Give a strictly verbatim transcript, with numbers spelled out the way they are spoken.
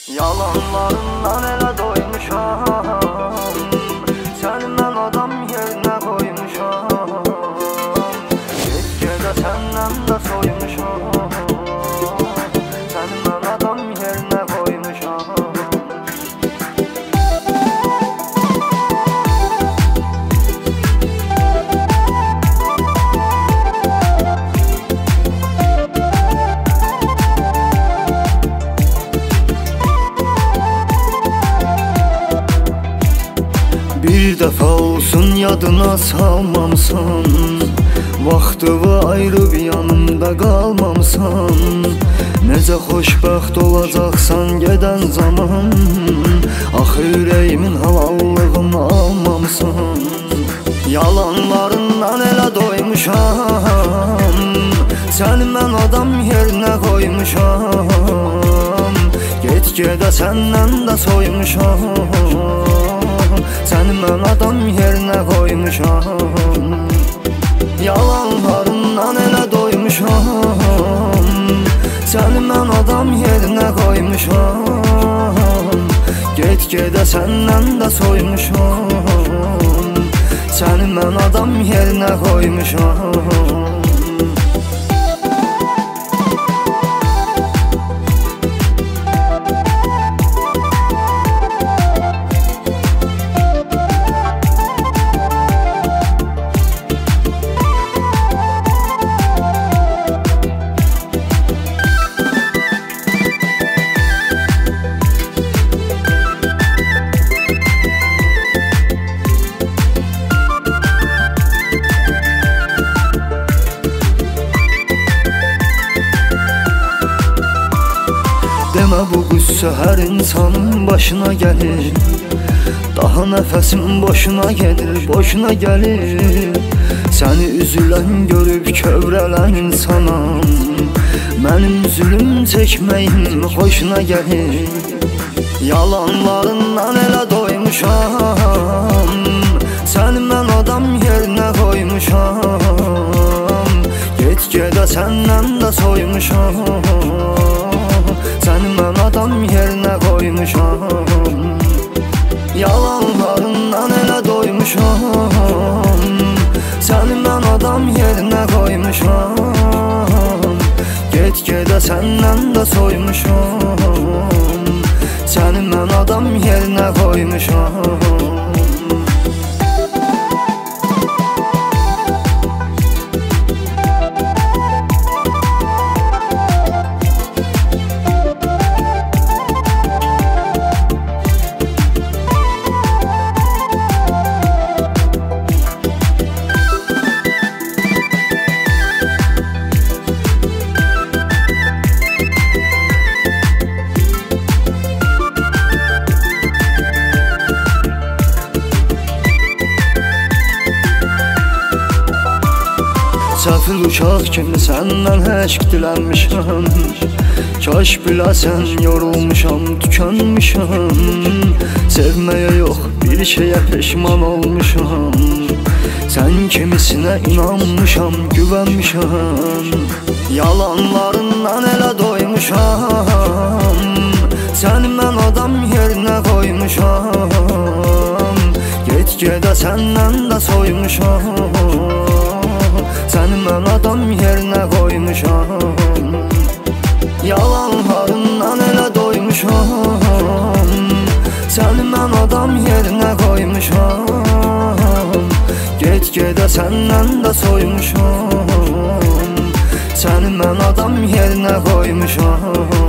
Yalanlarından elə doymuşam, səni mən adam yerinə qoymuşam. Get-gedə səndən də soymuşam, səni mən adam yerinə qoymuşam. Bir dəfə olsun yadına salmamsan, vaxtımı ayırıb yanımda qalmamsan. Necə xoşbəxt olacaqsan gedən zaman, axı ürəyimin halallığını almamsan. Yalanlarından elə doymuşam, səni mən adam yerinə qoymuşam. Get-gedə səndən də soymuşam, səni mən adam yerinə qoymuşam. Yalanlarından elə doymuşam, səni mən adam yerinə qoymuşam. Get-gedə səndən də soymuşam, səni mən adam yerinə qoymuşam. Demə bu qüssə hər insanın başına gəlir, daha nəfəsim boşuna gedir, boşuna gəlir. Səni üzülən görüb kövrələn insanam, mənim zülüm çəkməyim xoşuna gəlir. Yalanlarından elə doymuşam, səni mən adam yerinə qoymuşam. Get-gedə səndən də soymuşam, səni mən adam yerinə qoymuşam. Yalanlarından elə doymuşam, səni mən adam yerinə qoymuşam. Get-gedə səndən də soymuşam, səni mən adam yerinə qoymuşam. Səfil uşaq kimi səndən həşq dilənmişəm, kaş biləsən yorulmuşam, tükənmişəm. Sevməyə yox bir şeyə peşman olmuşam, sən kimisinə inanmışam, güvənmişəm. Yalanlarından elə doymuşam, səni mən adam yerinə qoymuşam. Get-gedə səndən də soymuşam, səni mən adam yerinə qoymuşam. Yalanlarından elə doymuşam, səni mən adam yerinə qoymuşam. Get-gedə səndən də soymuşam, səni mən adam yerinə qoymuşam.